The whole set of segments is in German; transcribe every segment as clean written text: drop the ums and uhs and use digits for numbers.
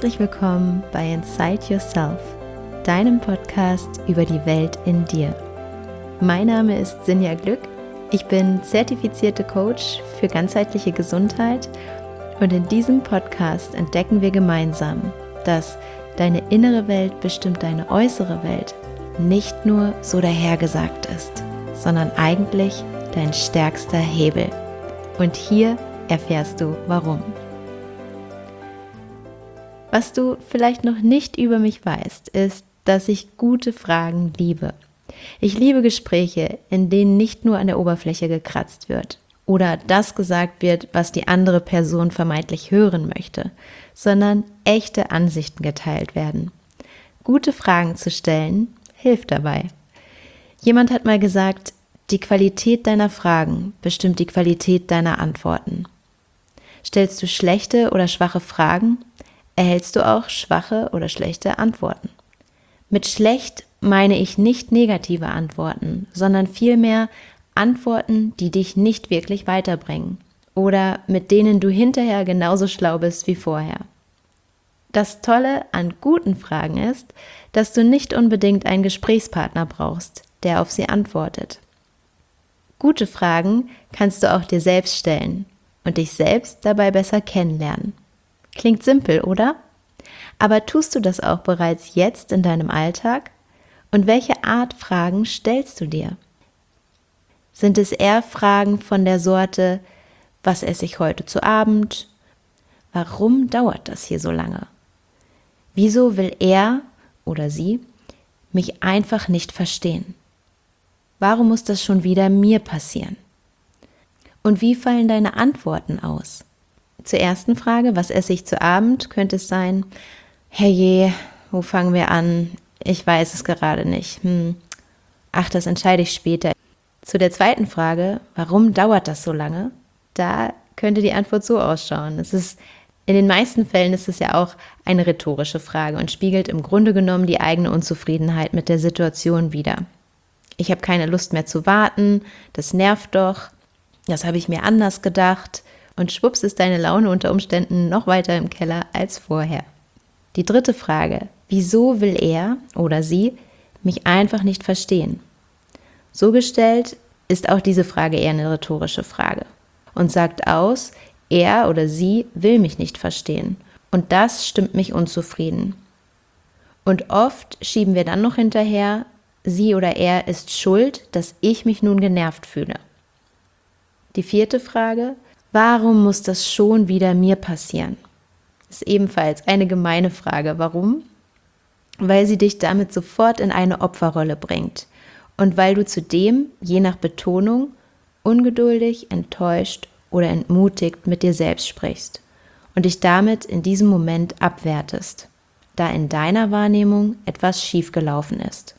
Herzlich willkommen bei Inside Yourself, deinem Podcast über die Welt in dir. Mein Name ist Sinja Glück, ich bin zertifizierte Coach für ganzheitliche Gesundheit und in diesem Podcast entdecken wir gemeinsam, dass deine innere Welt bestimmt deine äußere Welt nicht nur so dahergesagt ist, sondern eigentlich dein stärkster Hebel. Und hier erfährst du, warum. Was du vielleicht noch nicht über mich weißt, ist, dass ich gute Fragen liebe. Ich liebe Gespräche, in denen nicht nur an der Oberfläche gekratzt wird oder das gesagt wird, was die andere Person vermeintlich hören möchte, sondern echte Ansichten geteilt werden. Gute Fragen zu stellen, hilft dabei. Jemand hat mal gesagt, die Qualität deiner Fragen bestimmt die Qualität deiner Antworten. Stellst du schlechte oder schwache Fragen, erhältst du auch schwache oder schlechte Antworten. Mit schlecht meine ich nicht negative Antworten, sondern vielmehr Antworten, die dich nicht wirklich weiterbringen oder mit denen du hinterher genauso schlau bist wie vorher. Das Tolle an guten Fragen ist, dass du nicht unbedingt einen Gesprächspartner brauchst, der auf sie antwortet. Gute Fragen kannst du auch dir selbst stellen und dich selbst dabei besser kennenlernen. Klingt simpel, oder? Aber tust du das auch bereits jetzt in deinem Alltag? Und welche Art Fragen stellst du dir? Sind es eher Fragen von der Sorte, was esse ich heute zu Abend? Warum dauert das hier so lange? Wieso will er oder sie mich einfach nicht verstehen? Warum muss das schon wieder mir passieren? Und wie fallen deine Antworten aus? Zur ersten Frage, was esse ich zu Abend, könnte es sein, herrje, wo fangen wir an? Ich weiß es gerade nicht. Ach, das entscheide ich später. Zu der zweiten Frage, warum dauert das so lange? Da könnte die Antwort so ausschauen. In den meisten Fällen ist es ja auch eine rhetorische Frage und spiegelt im Grunde genommen die eigene Unzufriedenheit mit der Situation wider. Ich habe keine Lust mehr zu warten, das nervt doch, das habe ich mir anders gedacht. Und schwupps ist deine Laune unter Umständen noch weiter im Keller als vorher. Die dritte Frage, wieso will er oder sie mich einfach nicht verstehen? So gestellt ist auch diese Frage eher eine rhetorische Frage und sagt aus, er oder sie will mich nicht verstehen und das stimmt mich unzufrieden. Und oft schieben wir dann noch hinterher, sie oder er ist schuld, dass ich mich nun genervt fühle. Die vierte Frage, warum muss das schon wieder mir passieren? Ist ebenfalls eine gemeine Frage. Warum? Weil sie dich damit sofort in eine Opferrolle bringt und weil du zudem, je nach Betonung, ungeduldig, enttäuscht oder entmutigt mit dir selbst sprichst und dich damit in diesem Moment abwertest, da in deiner Wahrnehmung etwas schiefgelaufen ist.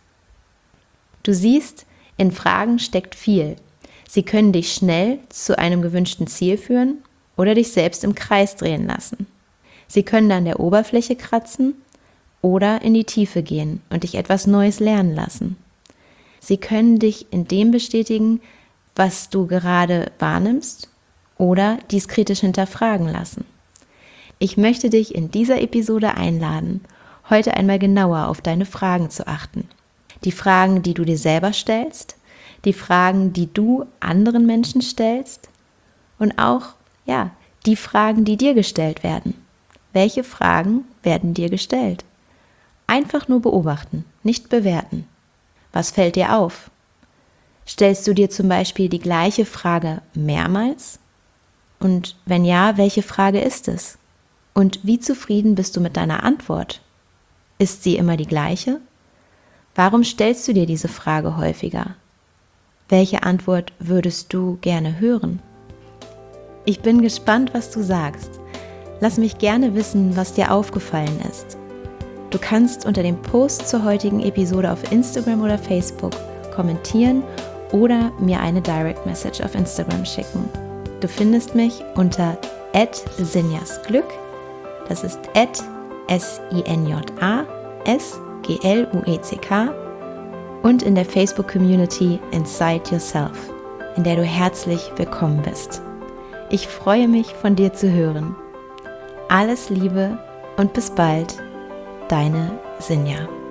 Du siehst, in Fragen steckt viel. Sie können dich schnell zu einem gewünschten Ziel führen oder dich selbst im Kreis drehen lassen. Sie können an der Oberfläche kratzen oder in die Tiefe gehen und dich etwas Neues lernen lassen. Sie können dich in dem bestätigen, was du gerade wahrnimmst oder dies kritisch hinterfragen lassen. Ich möchte dich in dieser Episode einladen, heute einmal genauer auf deine Fragen zu achten. Die Fragen, die du dir selber stellst, die Fragen, die du anderen Menschen stellst und auch, die Fragen, die dir gestellt werden. Welche Fragen werden dir gestellt? Einfach nur beobachten, nicht bewerten. Was fällt dir auf? Stellst du dir zum Beispiel die gleiche Frage mehrmals? Und wenn ja, welche Frage ist es? Und wie zufrieden bist du mit deiner Antwort? Ist sie immer die gleiche? Warum stellst du dir diese Frage häufiger? Welche Antwort würdest du gerne hören? Ich bin gespannt, was du sagst. Lass mich gerne wissen, was dir aufgefallen ist. Du kannst unter dem Post zur heutigen Episode auf Instagram oder Facebook kommentieren oder mir eine Direct Message auf Instagram schicken. Du findest mich unter @sinjasglück, das ist @SINJASGLUECK und in der Facebook-Community Inside Yourself, in der du herzlich willkommen bist. Ich freue mich, von dir zu hören. Alles Liebe, und bis bald, deine Sinja.